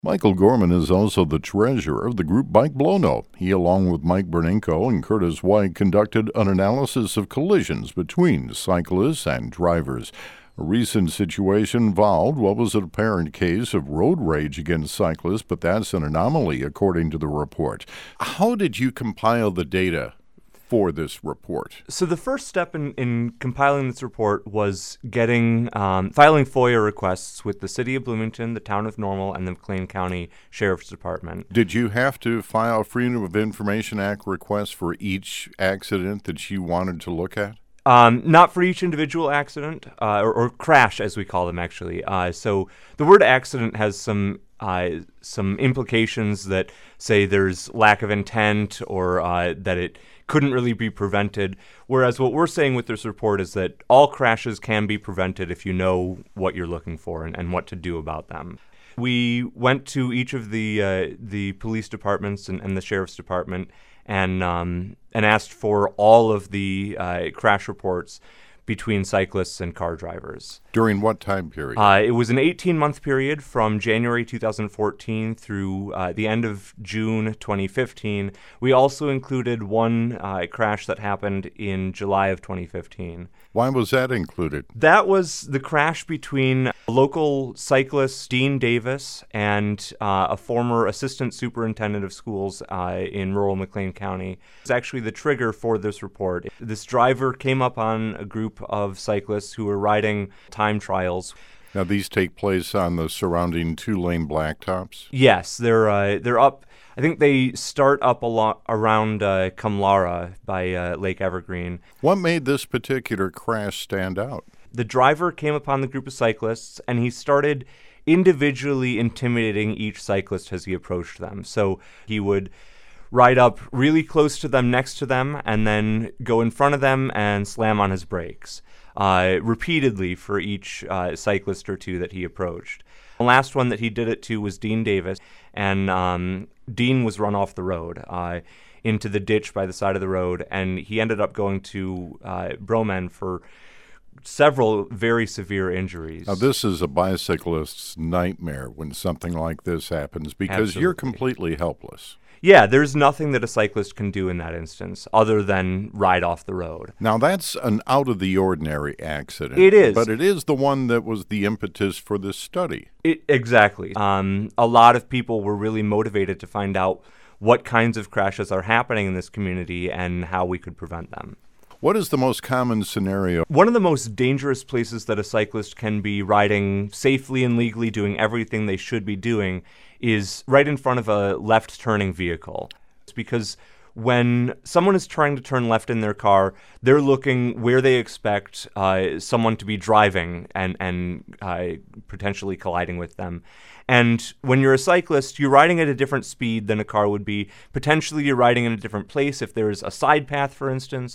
Michael Gorman is also the treasurer of the group Bike Blow-No. He, along with Mike Berninko and Curtis White, conducted an analysis of collisions between cyclists and drivers. A recent situation involved what was an apparent case of road rage against cyclists, but that's an anomaly, according to the report. How did you compile the data for this report? So the first step in compiling this report was filing FOIA requests with the City of Bloomington, the Town of Normal, and the McLean County Sheriff's Department. Did you have to file Freedom of Information Act requests for each accident that you wanted to look at? Not for each individual accident, or crash, as we call them, actually. So the word accident has some implications that say there's lack of intent or that it couldn't really be prevented, whereas what we're saying with this report is that all crashes can be prevented if you know what you're looking for and what to do about them. We went to each of the police departments and the sheriff's department and asked for all of the crash reports between cyclists and car drivers. During what time period? It was an 18-month period from January 2014 through the end of June 2015. We also included one crash that happened in July of 2015. Why was that included? That was the crash between local cyclist Dean Davis and a former assistant superintendent of schools in rural McLean County. It's actually the trigger for this report. This driver came up on a group of cyclists who were riding time trials. Now, these take place on the surrounding two-lane blacktops? Yes, they're up. I think they start up around Kamlara by Lake Evergreen. What made this particular crash stand out? The driver came upon the group of cyclists, and he started individually intimidating each cyclist as he approached them. So he would ride up really close to them, next to them, and then go in front of them and slam on his brakes repeatedly for each cyclist or two that he approached. The last one that he did it to was Dean Davis, and Dean was run off the road into the ditch by the side of the road, and he ended up going to Bromen for several very severe injuries. Now, this is a bicyclist's nightmare when something like this happens because Absolutely. You're completely helpless. Yeah, there's nothing that a cyclist can do in that instance other than ride off the road. Now, that's an out-of-the-ordinary accident. It is. But it is the one that was the impetus for this study. Exactly. A lot of people were really motivated to find out what kinds of crashes are happening in this community and how we could prevent them. What is the most common scenario? One of the most dangerous places that a cyclist can be riding safely and legally, doing everything they should be doing, is right in front of a left-turning vehicle. It's because when someone is trying to turn left in their car, they're looking where they expect someone to be driving and potentially colliding with them. And when you're a cyclist, you're riding at a different speed than a car would be. Potentially, you're riding in a different place. If there's a side path, for instance,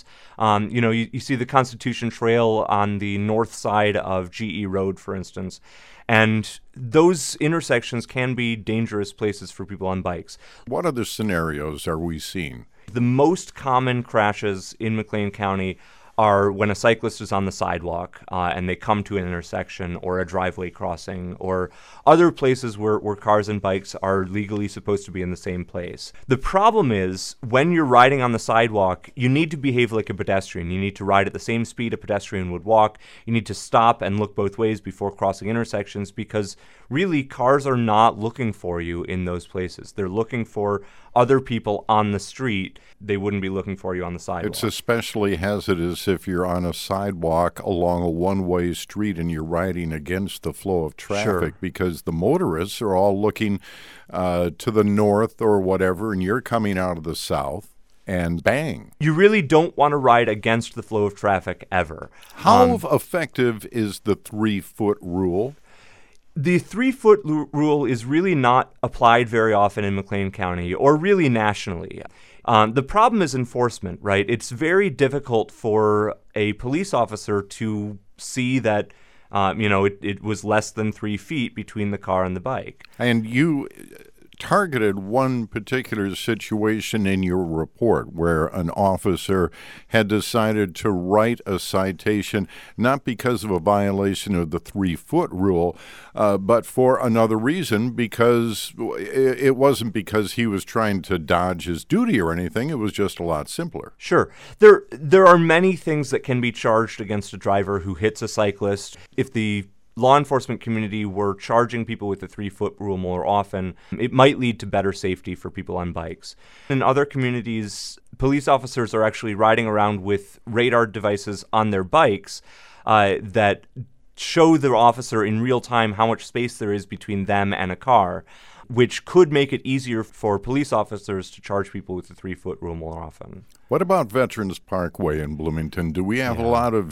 you see the Constitution Trail on the north side of GE Road, for instance. And those intersections can be dangerous places for people on bikes. What other scenarios are we seeing? The most common crashes in McLean County are when a cyclist is on the sidewalk and they come to an intersection or a driveway crossing or other places where cars and bikes are legally supposed to be in the same place. The problem is when you're riding on the sidewalk, you need to behave like a pedestrian. You need to ride at the same speed a pedestrian would walk. You need to stop and look both ways before crossing intersections because really cars are not looking for you in those places. They're looking for other people on the street. They wouldn't be looking for you on the sidewalk. It's especially hazardous if you're on a sidewalk along a one-way street and you're riding against the flow of traffic. Sure. Because the motorists are all looking to the north or whatever, and you're coming out of the south, and bang. You really don't want to ride against the flow of traffic ever. How effective is the 3-foot rule? The 3-foot rule is really not applied very often in McLean County or really nationally. The problem is enforcement, right? It's very difficult for a police officer to see that, it was less than 3 feet between the car and the bike. And you targeted one particular situation in your report where an officer had decided to write a citation not because of a violation of the 3-foot rule, but for another reason, because it wasn't because he was trying to dodge his duty or anything. It was just a lot simpler. Sure. There are many things that can be charged against a driver who hits a cyclist. If the law enforcement community were charging people with the 3-foot rule more often, it might lead to better safety for people on bikes. In other communities, police officers are actually riding around with radar devices on their bikes that show the officer in real time how much space there is between them and a car, which could make it easier for police officers to charge people with the 3-foot rule more often. What about Veterans Parkway in Bloomington? Do we have a lot of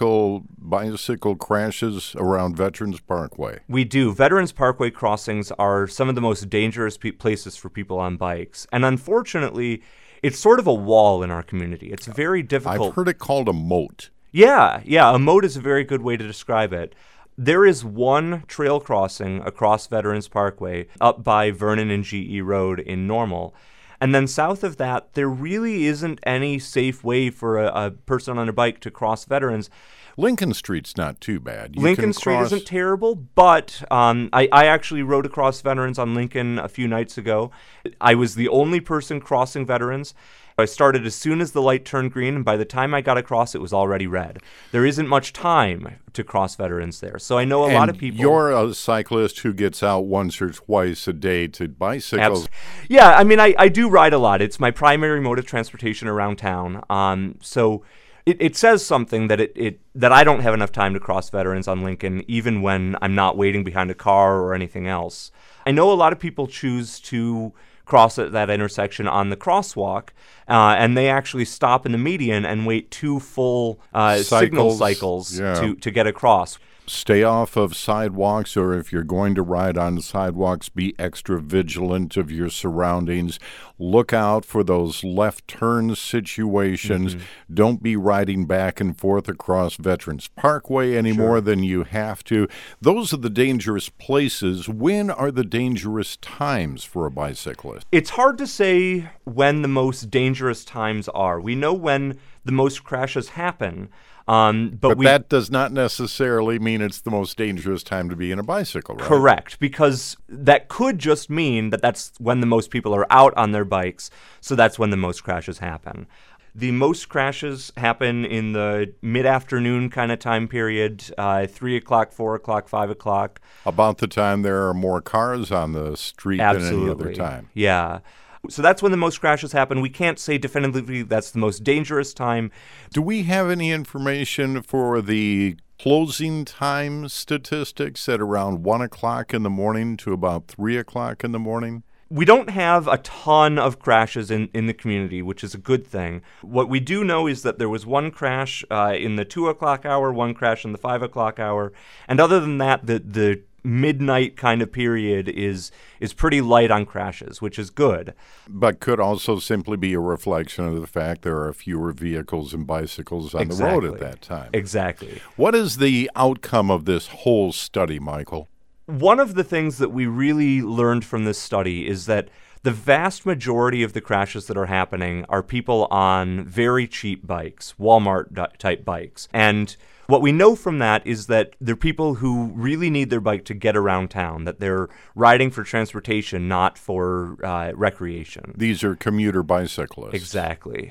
bicycle crashes around Veterans Parkway? We do. Veterans Parkway crossings are some of the most dangerous places for people on bikes. And unfortunately, it's sort of a wall in our community. It's very difficult. I've heard it called a moat. Yeah, a moat is a very good way to describe it. There is one trail crossing across Veterans Parkway up by Vernon and GE Road in Normal. And then south of that, there really isn't any safe way for a person on a bike to cross Veterans. Lincoln Street's not too bad. Lincoln Street isn't terrible, but I actually rode across Veterans on Lincoln a few nights ago. I was the only person crossing Veterans. I started as soon as the light turned green, and by the time I got across, it was already red. There isn't much time to cross Veterans there. So I know a lot of people. You're a cyclist who gets out once or twice a day to bicycle. Yeah, I mean, I do ride a lot. It's my primary mode of transportation around town. So it says something that that I don't have enough time to cross Veterans on Lincoln, even when I'm not waiting behind a car or anything else. I know a lot of people choose to cross at that intersection on the crosswalk, and they actually stop in the median and wait 2 full signal cycles to get across. Stay off of sidewalks, or if you're going to ride on sidewalks, be extra vigilant of your surroundings. Look out for those left turn situations. Don't be riding back and forth across Veterans Parkway any more than you have to. Those are the dangerous places. When are the dangerous times for a bicyclist? It's hard to say when the most dangerous times are. We know when the most crashes happen. But that does not necessarily mean it's the most dangerous time to be in a bicycle, right? Correct, because that could just mean that that's when the most people are out on their bikes, so that's when the most crashes happen. The most crashes happen in the mid-afternoon kind of time period, 3 o'clock, 4 o'clock, 5 o'clock. About the time there are more cars on the street than any other time. Yeah. So that's when the most crashes happen. We can't say definitively that's the most dangerous time. Do we have any information for the closing time statistics at around 1 o'clock in the morning to about 3 o'clock in the morning? We don't have a ton of crashes in the community, which is a good thing. What we do know is that there was one crash in the 2 o'clock hour, one crash in the 5 o'clock hour. And other than that, the midnight kind of period is pretty light on crashes, which is good. But could also simply be a reflection of the fact there are fewer vehicles and bicycles on the road at that time. Exactly. What is the outcome of this whole study, Michael? One of the things that we really learned from this study is that the vast majority of the crashes that are happening are people on very cheap bikes, Walmart-type bikes. And what we know from that is that they're people who really need their bike to get around town, that they're riding for transportation, not for recreation. These are commuter bicyclists. Exactly.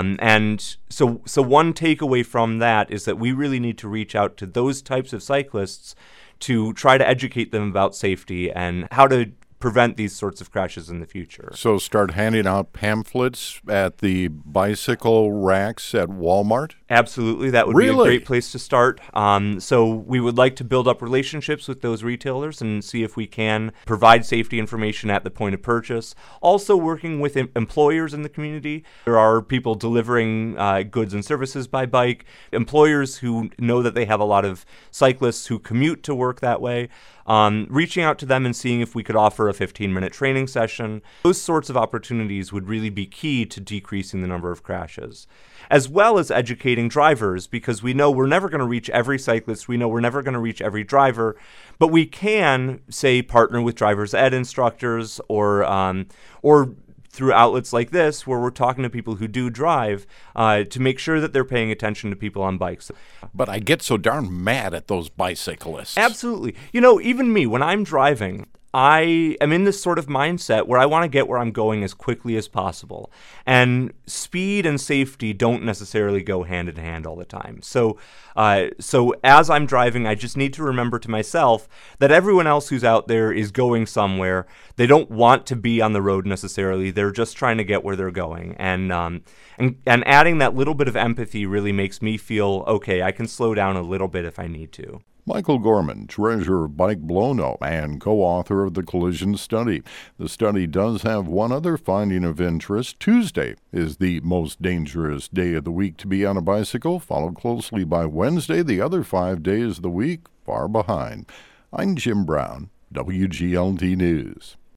And so one takeaway from that is that we really need to reach out to those types of cyclists to try to educate them about safety and how to prevent these sorts of crashes in the future. So start handing out pamphlets at the bicycle racks at Walmart? Absolutely. That would be a great place to start. So we would like to build up relationships with those retailers and see if we can provide safety information at the point of purchase. Also working with employers in the community. There are people delivering goods and services by bike, employers who know that they have a lot of cyclists who commute to work that way. reaching out to them and seeing if we could offer a 15-minute training session. Those sorts of opportunities would really be key to decreasing the number of crashes, as well as educating drivers, because we know we're never going to reach every cyclist. We know we're never going to reach every driver, but we can, say, partner with driver's ed instructors or through outlets like this where we're talking to people who do drive to make sure that they're paying attention to people on bikes. But I get so darn mad at those bicyclists. Absolutely. You know, even me, when I'm driving, I am in this sort of mindset where I want to get where I'm going as quickly as possible. And speed and safety don't necessarily go hand in hand all the time. So as I'm driving, I just need to remember to myself that everyone else who's out there is going somewhere. They don't want to be on the road necessarily. They're just trying to get where they're going. And adding that little bit of empathy really makes me feel, okay, I can slow down a little bit if I need to. Michael Gorman, treasurer of Bike Blono and co-author of the collision study. The study does have one other finding of interest. Tuesday is the most dangerous day of the week to be on a bicycle, followed closely by Wednesday. The other 5 days of the week far behind. I'm Jim Brown, WGLT News.